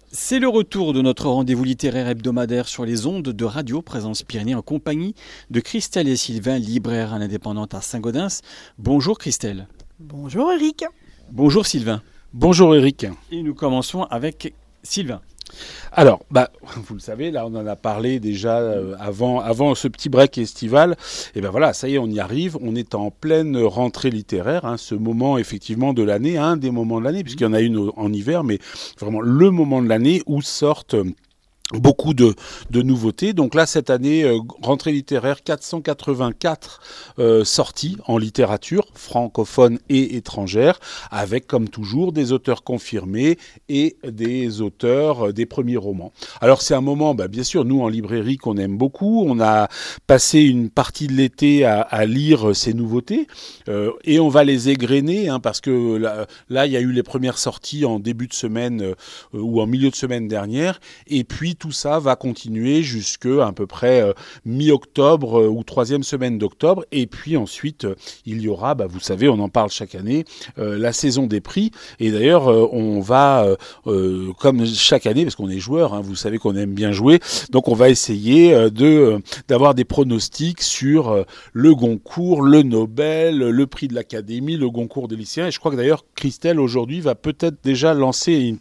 C'est le retour de notre rendez-vous littéraire hebdomadaire sur les ondes de Radio Présence Pyrénées en compagnie de Christelle et Sylvain, libraires à l'Indépendante à Saint-Gaudens. Bonjour Christelle. Bonjour Eric. Bonjour Sylvain. Bonjour Eric. Et nous commençons avec Sylvain. Alors, vous le savez, là on en a parlé déjà avant ce petit break estival. Et ben voilà, ça y est, on y arrive. On est en pleine rentrée littéraire, ce moment effectivement de l'année, un des moments de l'année, puisqu'il y en a une en hiver, mais vraiment le moment de l'année où sortent beaucoup de nouveautés. Donc là, cette année, rentrée littéraire, 484 sorties en littérature, francophone et étrangère, avec, comme toujours, des auteurs confirmés et des auteurs des premiers romans. Alors, c'est un moment, bien sûr, nous, en librairie, qu'on aime beaucoup. On a passé une partie de l'été à lire ces nouveautés et on va les égrener, parce que là, il y a eu les premières sorties en début de semaine ou en milieu de semaine dernière, et puis tout ça va continuer jusqu'à à peu près mi-octobre ou troisième semaine d'octobre. Et puis ensuite, il y aura, vous savez, on en parle chaque année, la saison des prix. Et d'ailleurs, on va, comme chaque année, parce qu'on est joueur, vous savez qu'on aime bien jouer, donc on va essayer d'avoir des pronostics sur le Goncourt, le Nobel, le prix de l'Académie, le Goncourt des lycéens. Et je crois que d'ailleurs, Christelle, aujourd'hui, va peut-être déjà lancer une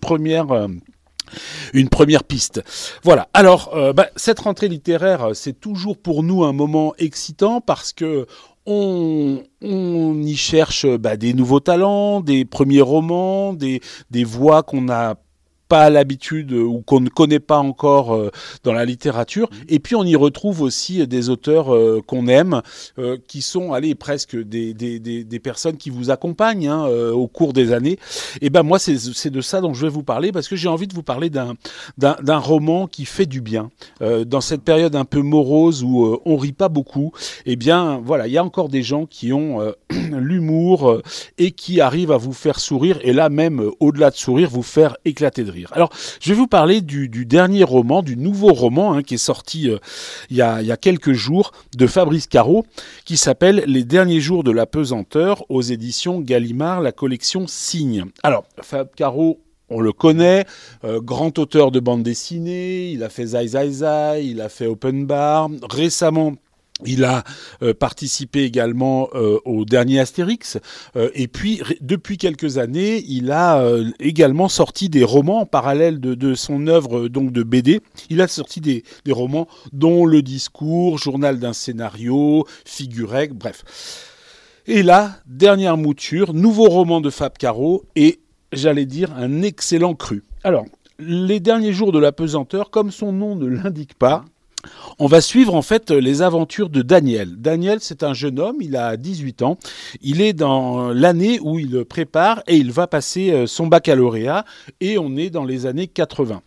première piste. Voilà. Alors, cette rentrée littéraire, c'est toujours pour nous un moment excitant parce que on y cherche des nouveaux talents, des premiers romans, des voix qu'on n'a pas l'habitude ou qu'on ne connaît pas encore dans la littérature. Et puis on y retrouve aussi des auteurs qu'on aime, qui sont presque des personnes qui vous accompagnent au cours des années. Et moi c'est de ça dont je vais vous parler, parce que j'ai envie de vous parler d'un roman qui fait du bien. Dans cette période un peu morose où on rit pas beaucoup, voilà, il y a encore des gens qui ont l'humour et qui arrivent à vous faire sourire, et là même au-delà de sourire, vous faire éclater de rire. Alors, je vais vous parler du dernier roman, du nouveau roman qui est sorti il y a quelques jours, de Fabrice Caro, qui s'appelle « Les derniers jours de la pesanteur » aux éditions Gallimard, la collection Signe. Alors, Fab Caro, on le connaît, grand auteur de bande dessinée, il a fait Zai Zai Zai, il a fait Open Bar, récemment il a participé également au dernier Astérix, et puis depuis quelques années, il a également sorti des romans en parallèle de son œuvre donc de BD. Il a sorti des romans dont Le Discours, Journal d'un scénario, Figurec, bref. Et là, dernière mouture, nouveau roman de Fab Caro, et j'allais dire un excellent cru. Alors, les derniers jours de la pesanteur, comme son nom ne l'indique pas, on va suivre en fait les aventures de Daniel. Daniel, c'est un jeune homme, il a 18 ans. Il est dans l'année où il prépare et il va passer son baccalauréat, et on est dans les années 80.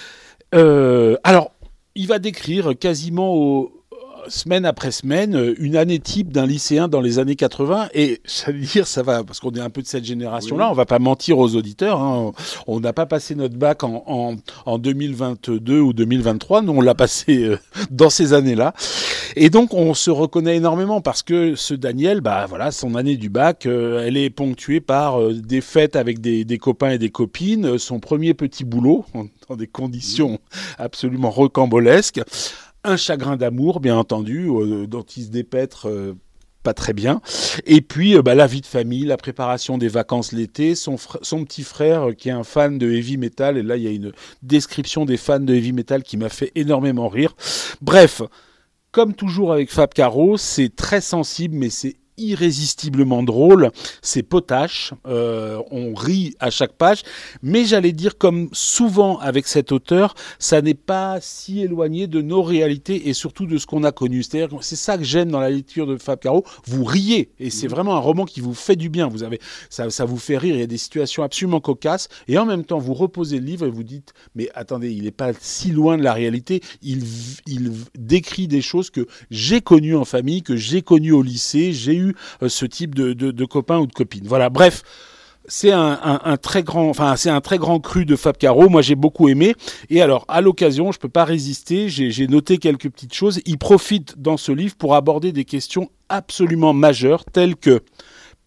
Alors, il va décrire quasiment semaine après semaine une année type d'un lycéen dans les années 80, et ça veut dire, ça va, parce qu'on est un peu de cette génération-là, oui. On va pas mentir aux auditeurs, on n'a pas passé notre bac en 2022 ou 2023, nous on l'a passé dans ces années-là, et donc on se reconnaît énormément parce que ce Daniel, voilà, son année du bac, elle est ponctuée par des fêtes avec des copains et des copines, son premier petit boulot dans des conditions absolument rocambolesques, un chagrin d'amour, bien entendu, dont il se dépêtre pas très bien. Et puis, la vie de famille, la préparation des vacances l'été, son petit frère qui est un fan de heavy metal. Et là, il y a une description des fans de heavy metal qui m'a fait énormément rire. Bref, comme toujours avec Fab Caro, c'est très sensible, mais c'est irrésistiblement drôle, c'est potache, on rit à chaque page, mais j'allais dire, comme souvent avec cet auteur, ça n'est pas si éloigné de nos réalités et surtout de ce qu'on a connu. C'est-à-dire, c'est ça que j'aime dans la lecture de Fab Caro, vous riez, et c'est vraiment un roman qui vous fait du bien, ça vous fait rire, il y a des situations absolument cocasses, et en même temps vous reposez le livre et vous dites, mais attendez, il n'est pas si loin de la réalité, il décrit des choses que j'ai connues en famille, que j'ai connues au lycée, j'ai eu ce type de copains ou de copines. Voilà, bref, c'est un très grand cru de Fab Caro. Moi, j'ai beaucoup aimé. Et alors, à l'occasion, je peux pas résister. J'ai noté quelques petites choses. Il profite dans ce livre pour aborder des questions absolument majeures, telles que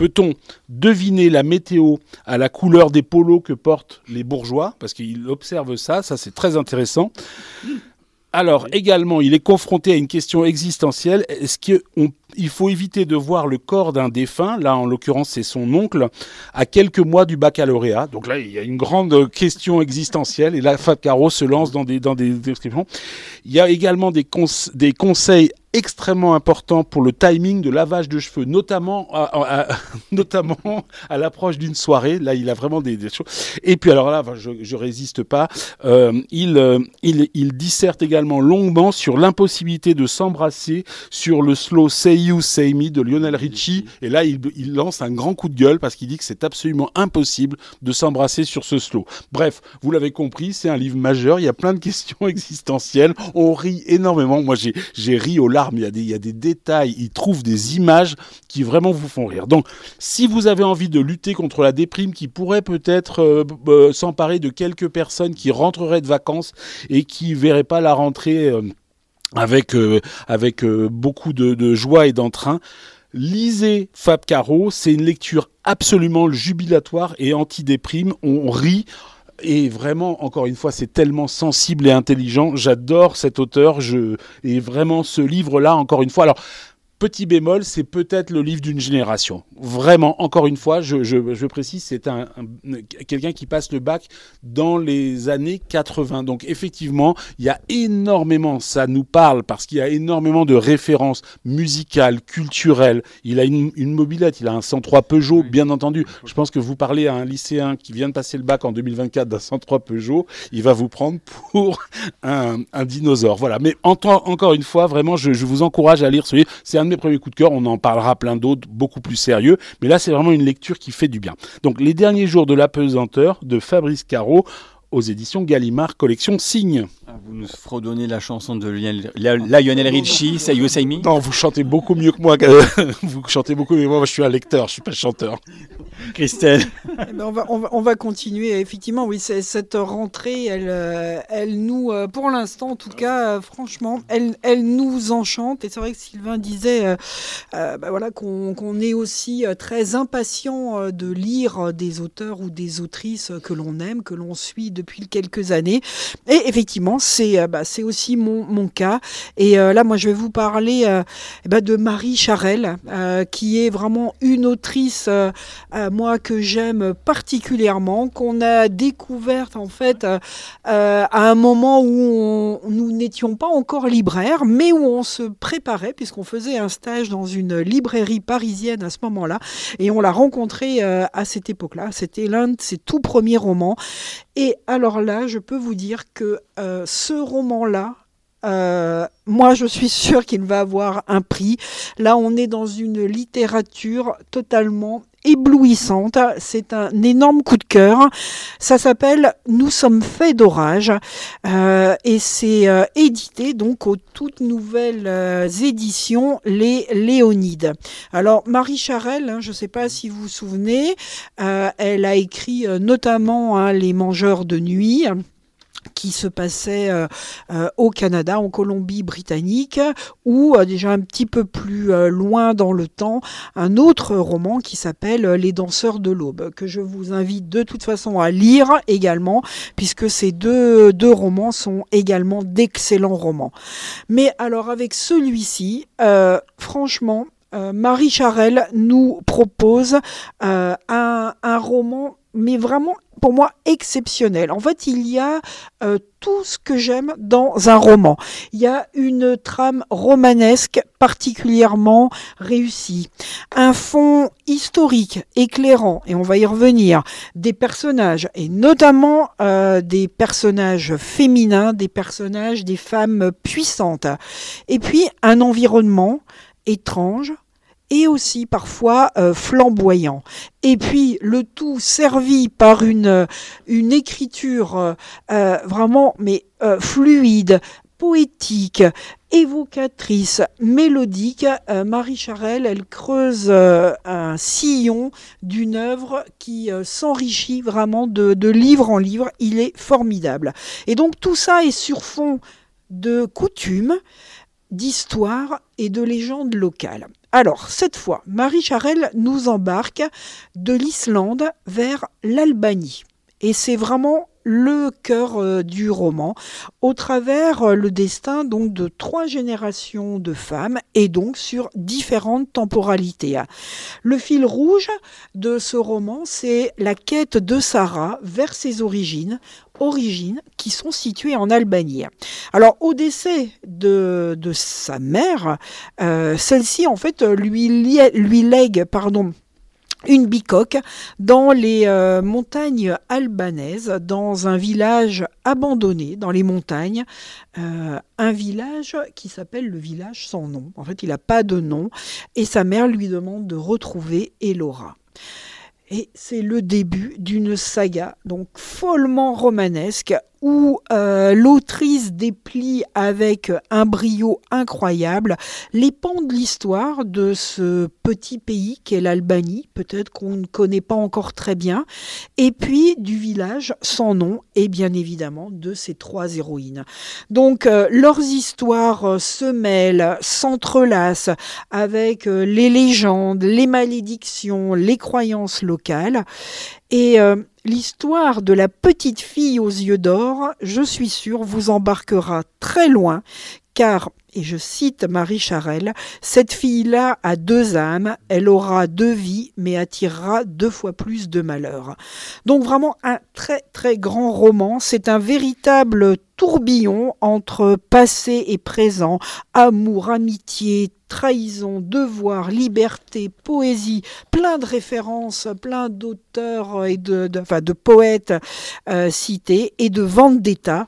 Peut-on deviner la météo à la couleur des polos que portent les bourgeois ? Parce qu'il observe ça c'est très intéressant. Alors également, il est confronté à une question existentielle. Est-ce qu'il faut éviter de voir le corps d'un défunt, là en l'occurrence c'est son oncle, à quelques mois du baccalauréat. Donc là il y a une grande question existentielle et là Fab Caro se lance dans des descriptions. Il y a également des conseils extrêmement important pour le timing de lavage de cheveux, notamment à l'approche d'une soirée. Là, il a vraiment des choses. Et puis alors là, je résiste pas. Il disserte également longuement sur l'impossibilité de s'embrasser sur le slow Say You Say Me de Lionel Richie. Et là, il lance un grand coup de gueule parce qu'il dit que c'est absolument impossible de s'embrasser sur ce slow. Bref, vous l'avez compris, c'est un livre majeur. Il y a plein de questions existentielles. On rit énormément. Moi, j'ai ri aux larmes. Il y a des détails, il trouve des images qui vraiment vous font rire. Donc, si vous avez envie de lutter contre la déprime qui pourrait peut-être s'emparer de quelques personnes qui rentreraient de vacances et qui verraient pas la rentrée avec beaucoup de joie et d'entrain, lisez Fab Caro. C'est une lecture absolument jubilatoire et anti-déprime. On rit. Et vraiment, encore une fois, c'est tellement sensible et intelligent. J'adore cet auteur. Et vraiment, ce livre-là, encore une fois... Alors, petit bémol, c'est peut-être le livre d'une génération. Vraiment, encore une fois, je précise, c'est quelqu'un qui passe le bac dans les années 80. Donc, effectivement, il y a énormément, ça nous parle, parce qu'il y a énormément de références musicales, culturelles. Il a une mobilette, il a un 103 Peugeot, bien entendu. Je pense que vous parlez à un lycéen qui vient de passer le bac en 2024 d'un 103 Peugeot, il va vous prendre pour un dinosaure. Voilà. Mais encore une fois, vraiment, je vous encourage à lire ce livre. C'est un de mes premiers coups de cœur, on en parlera plein d'autres beaucoup plus sérieux, mais là c'est vraiment une lecture qui fait du bien. Donc Les derniers jours de l'apesanteur de Fabrice Caro aux éditions Gallimard, collection Signe. Vous nous fredonnez la chanson de Lionel Richie, Say You Say Me. Non, vous chantez beaucoup mieux que moi. Vous chantez beaucoup mieux que moi. Moi, je suis un lecteur, je suis pas chanteur. Christelle. Eh ben, on va continuer. Effectivement, oui, cette rentrée, elle nous, pour l'instant, en tout cas, franchement, elle nous enchante. Et c'est vrai que Sylvain disait, voilà, qu'on est aussi très impatient de lire des auteurs ou des autrices que l'on aime, que l'on suit depuis quelques années. Et effectivement, c'est aussi mon cas. Et là, moi, je vais vous parler de Marie Charelle, qui est vraiment une autrice, moi, que j'aime particulièrement, qu'on a découverte, en fait, à un moment où nous n'étions pas encore libraires, mais où on se préparait, puisqu'on faisait un stage dans une librairie parisienne à ce moment-là, et on l'a rencontrée à cette époque-là. C'était l'un de ses tout premiers romans. Et alors là, je peux vous dire que ce roman-là, moi, je suis sûre qu'il va avoir un prix. Là, on est dans une littérature totalement éblouissante. C'est un énorme coup de cœur. Ça s'appelle « Nous sommes faits d'orage » et c'est édité donc aux toutes nouvelles éditions Les Léonides. Alors, Marie Charelle, je ne sais pas si vous vous souvenez, elle a écrit notamment Les Mangeurs de nuit, qui se passait au Canada, en Colombie-Britannique, ou déjà un petit peu plus loin dans le temps, un autre roman qui s'appelle Les Danseurs de l'Aube, que je vous invite de toute façon à lire également, puisque ces deux romans sont également d'excellents romans. Mais alors avec celui-ci, franchement, Marie Charelle nous propose un roman, mais vraiment pour moi exceptionnel. En fait, il y a tout ce que j'aime dans un roman. Il y a une trame romanesque particulièrement réussie, un fond historique éclairant, et on va y revenir, des personnages, et notamment des personnages féminins, des femmes puissantes, et puis un environnement étrange, et aussi parfois flamboyant. Et puis le tout servi par une écriture vraiment fluide, poétique, évocatrice, mélodique. Marie Charelle, elle creuse un sillon d'une œuvre qui s'enrichit vraiment de livre en livre. Il est formidable. Et donc tout ça est sur fond de coutumes, d'histoire et de légendes locales. Alors, cette fois, Marie Charelle nous embarque de l'Islande vers l'Albanie. Et c'est vraiment le cœur du roman, au travers le destin donc de 3 générations de femmes et donc sur différentes temporalités. Le fil rouge de ce roman, c'est la quête de Sarah vers ses origines qui sont situées en Albanie. Alors au décès de sa mère, celle-ci en fait lui lègue une bicoque dans les montagnes albanaises, dans un village abandonné dans les montagnes, un village qui s'appelle le village sans nom. En fait, il n'a pas de nom et sa mère lui demande de retrouver Elora. Et c'est le début d'une saga donc follement romanesque où l'autrice déplie avec un brio incroyable les pans de l'histoire de ce petit pays qu'est l'Albanie, peut-être qu'on ne connaît pas encore très bien, et puis du village sans nom et bien évidemment de ces 3 héroïnes. Donc leurs histoires se mêlent, s'entrelacent avec les légendes, les malédictions, les croyances locales. Et l'histoire de la petite fille aux yeux d'or, je suis sûre, vous embarquera très loin, car, et je cite Marie Charelle, cette fille-là a 2 âmes, elle aura 2 vies, mais attirera 2 fois plus de malheur. Donc vraiment un très très grand roman, c'est un véritable tourbillon entre passé et présent, amour, amitié, trahison, devoir, liberté, poésie, plein de références, plein d'auteurs et de poètes cités et de vendetta,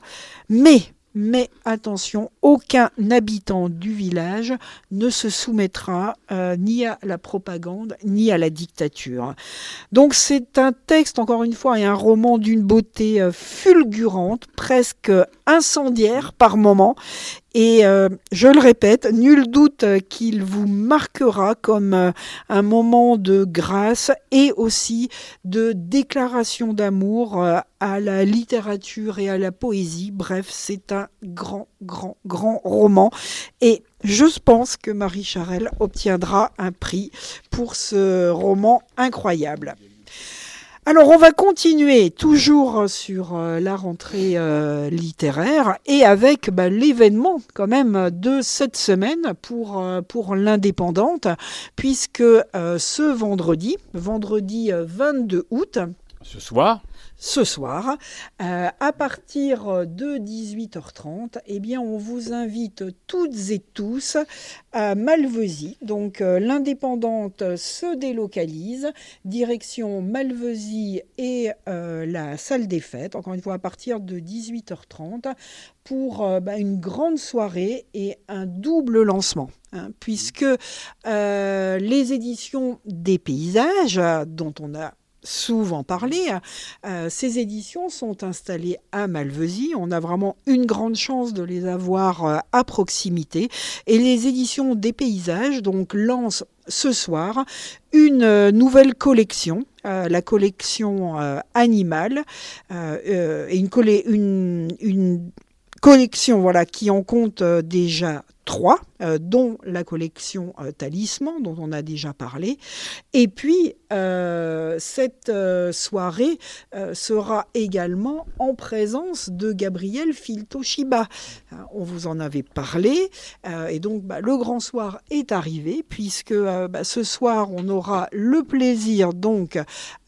mais attention, aucun habitant du village ne se soumettra ni à la propagande ni à la dictature. Donc c'est un texte, encore une fois, et un roman d'une beauté fulgurante, presque incendiaire par moments. Et je le répète, nul doute qu'il vous marquera comme un moment de grâce et aussi de déclaration d'amour à la littérature et à la poésie. Bref, c'est un grand roman. Et je pense que Marie Charelle obtiendra un prix pour ce roman incroyable. Alors on va continuer toujours sur la rentrée littéraire et avec l'événement quand même de cette semaine pour l'Indépendante, puisque ce vendredi 22 août, ce soir, à partir de 18h30, eh bien, on vous invite toutes et tous à Malvesie. Donc, l'Indépendante se délocalise, direction Malvesie et la salle des fêtes, encore une fois à partir de 18h30, pour une grande soirée et un double lancement. Puisque les éditions des paysages, dont on a souvent parlé, ces éditions sont installées à Malvesie. On a vraiment une grande chance de les avoir à proximité. Et les éditions des paysages donc lancent ce soir une nouvelle collection, la collection animale, et une collection qui en compte déjà 3, dont la collection Talisman, dont on a déjà parlé. Et puis, cette soirée sera également en présence de Gabriel Filto-Shiba. On vous en avait parlé. Et donc, le grand soir est arrivé, puisque ce soir, on aura le plaisir donc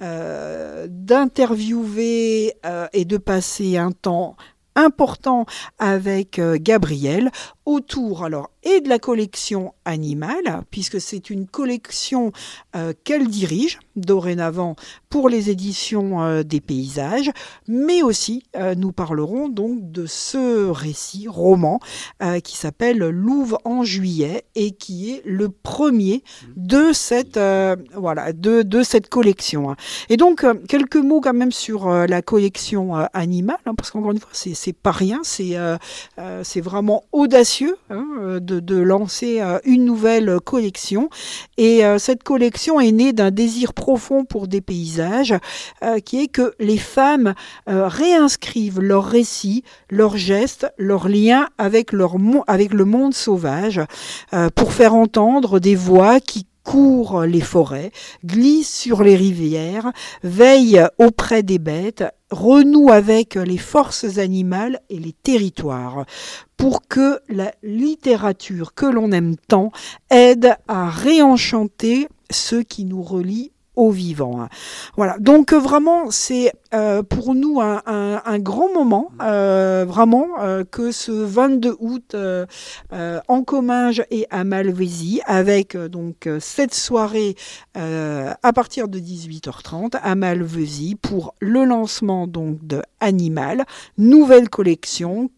d'interviewer et de passer un temps important avec Gabriel autour et de la collection animale, puisque c'est une collection qu'elle dirige dorénavant pour les éditions des paysages, mais aussi nous parlerons donc de ce récit roman qui s'appelle Louve en juillet et qui est le premier de cette de cette collection. Et donc quelques mots quand même sur la collection animale, parce qu'encore une fois c'est pas rien, c'est vraiment audacieux audacieux de lancer une nouvelle collection. Et cette collection est née d'un désir profond pour des paysages, qui est que les femmes réinscrivent leurs récits, leurs gestes, leurs liens avec le monde sauvage, pour faire entendre des voix qui courent les forêts, glissent sur les rivières, veillent auprès des bêtes, renouent avec les forces animales et les territoires, pour que la littérature que l'on aime tant aide à réenchanter ce qui nous relie au vivant. Voilà, donc vraiment c'est pour nous un grand moment, vraiment, que ce 22 août en Comminges et à Malvézy, avec donc cette soirée à partir de 18h30 à Malvézy pour le lancement donc de Animal, nouvelle collection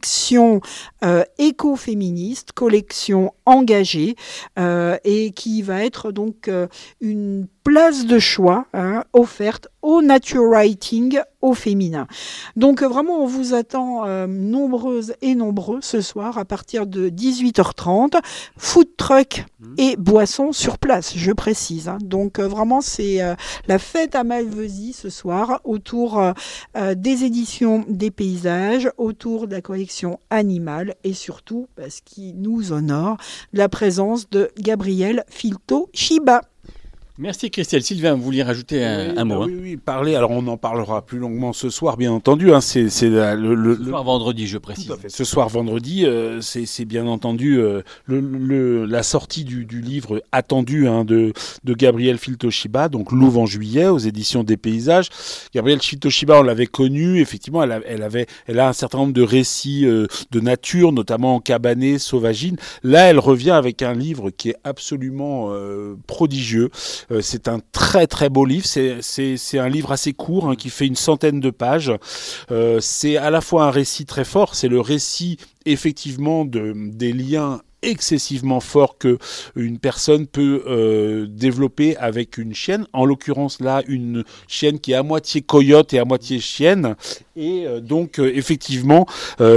écoféministe, collection engagée, et qui va être donc une place de choix offerte au nature writing au féminin. Donc vraiment on vous attend nombreuses et nombreux ce soir à partir de 18h30, food truck et boissons sur place, je précise. Donc vraiment c'est la fête à Malvézy ce soir autour des éditions des paysages, autour de la collection Animal et surtout ce qui nous honore, la présence de Gabriel Filto-Chiba. Merci Christelle. Sylvain, vous vouliez rajouter un mot? Oui, parler. Alors on en parlera plus longuement ce soir, bien entendu. C'est ce soir vendredi, je précise. Tout à fait. Ce soir vendredi, c'est bien entendu la sortie du livre attendu de Gabriel Filto-Chiba, donc Louvre en juillet aux éditions des Paysages. Gabriel Filto-Chiba, on l'avait connu. Effectivement, elle a un certain nombre de récits de nature, notamment en cabané, sauvagine. Là, elle revient avec un livre qui est absolument prodigieux. C'est un très très beau livre, c'est un livre assez court qui fait une centaine de pages. C'est à la fois un récit très fort, c'est le récit effectivement des liens excessivement forts que une personne peut développer avec une chienne, en l'occurrence là une chienne qui est à moitié coyote et à moitié chienne, et donc effectivement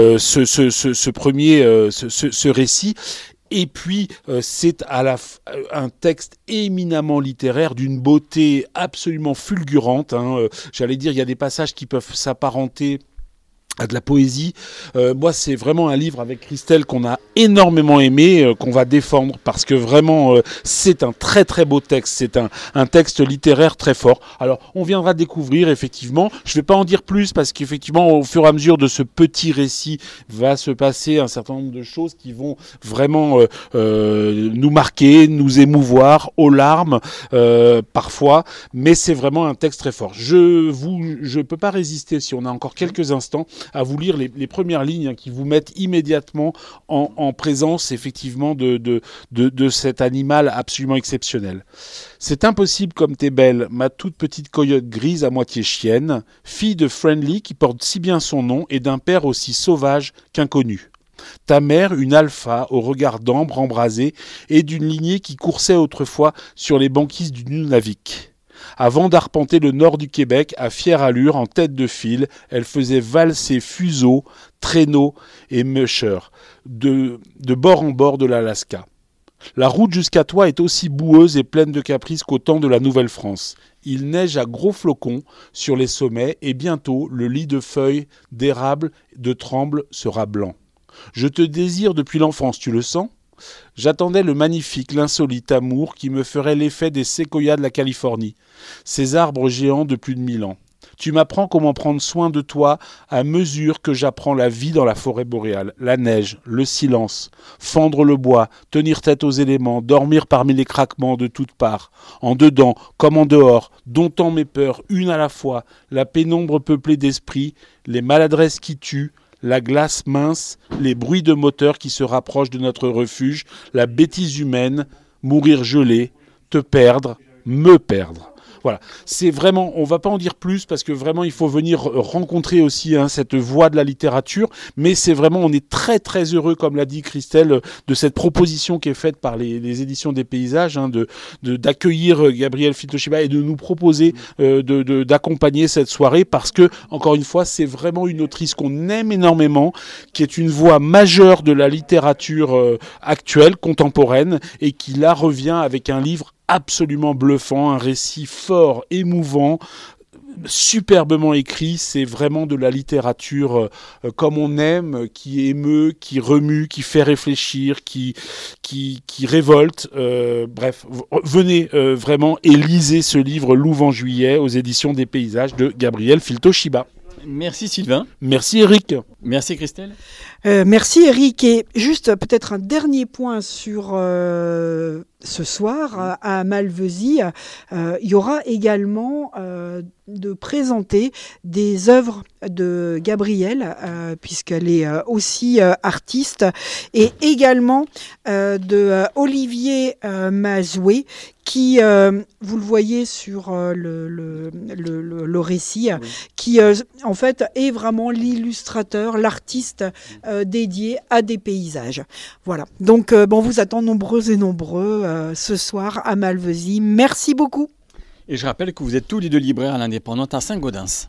ce récit. Et puis, c'est un texte éminemment littéraire d'une beauté absolument fulgurante. J'allais dire, il y a des passages qui peuvent s'apparenter à de la poésie. Moi, c'est vraiment un livre avec Christelle qu'on a énormément aimé, qu'on va défendre, parce que vraiment, c'est un très très beau texte. C'est un texte littéraire très fort. Alors, on viendra découvrir, effectivement. Je ne vais pas en dire plus, parce qu'effectivement, au fur et à mesure de ce petit récit, va se passer un certain nombre de choses qui vont vraiment nous marquer, nous émouvoir, aux larmes, parfois. Mais c'est vraiment un texte très fort. Je peux pas résister, si on a encore quelques instants, à vous lire les premières lignes qui vous mettent immédiatement en présence effectivement de cet animal absolument exceptionnel. C'est impossible comme t'es belle, ma toute petite coyote grise à moitié chienne, fille de Friendly qui porte si bien son nom et d'un père aussi sauvage qu'inconnu. Ta mère, une alpha au regard d'ambre embrasé et d'une lignée qui coursait autrefois sur les banquises du Nunavik. Avant d'arpenter le nord du Québec à fière allure, en tête de file, elle faisait valser fuseaux, traîneaux et mushers de bord en bord de l'Alaska. La route jusqu'à toi est aussi boueuse et pleine de caprices qu'au temps de la Nouvelle-France. Il neige à gros flocons sur les sommets et bientôt le lit de feuilles, d'érable, de tremble sera blanc. Je te désire depuis l'enfance, tu le sens ? J'attendais le magnifique, l'insolite amour qui me ferait l'effet des séquoias de la Californie, ces arbres géants de plus de 1000 ans. Tu m'apprends comment prendre soin de toi à mesure que j'apprends la vie dans la forêt boréale, la neige, le silence, fendre le bois, tenir tête aux éléments, dormir parmi les craquements de toutes parts, en dedans comme en dehors, domptant mes peurs une à la fois, la pénombre peuplée d'esprits, les maladresses qui tuent, la glace mince, les bruits de moteurs qui se rapprochent de notre refuge, la bêtise humaine, mourir gelé, te perdre, me perdre. Voilà, c'est vraiment, on va pas en dire plus parce que vraiment il faut venir rencontrer aussi cette voie de la littérature, mais c'est vraiment, on est très très heureux, comme l'a dit Christelle, de cette proposition qui est faite par les éditions des Paysages, d'accueillir Gabrielle Filtoshiba et de nous proposer d'accompagner cette soirée, parce que, encore une fois, c'est vraiment une autrice qu'on aime énormément, qui est une voix majeure de la littérature actuelle, contemporaine, et qui là revient avec un livre absolument bluffant, un récit fort, émouvant, superbement écrit. C'est vraiment de la littérature comme on aime, qui émeut, qui remue, qui fait réfléchir, qui révolte. Bref, venez vraiment et lisez ce livre Louve en juillet aux éditions des Paysages de Gabrielle Filtoshiba. Merci Sylvain. Merci Eric. Merci Christelle. Merci Eric. Et juste peut-être un dernier point sur ce soir à Malvesie. Il y aura également de présenter des œuvres de Gabrielle, puisqu'elle est aussi artiste, et également de Olivier Mazoué, qui, vous le voyez sur le récit, oui, qui en fait est vraiment l'illustrateur, l'artiste dédié à des paysages. Voilà, donc on vous attend nombreux et nombreux ce soir à Malvesie. Merci beaucoup. Et je rappelle que vous êtes tous les deux libraires à l'Indépendante à Saint-Gaudens.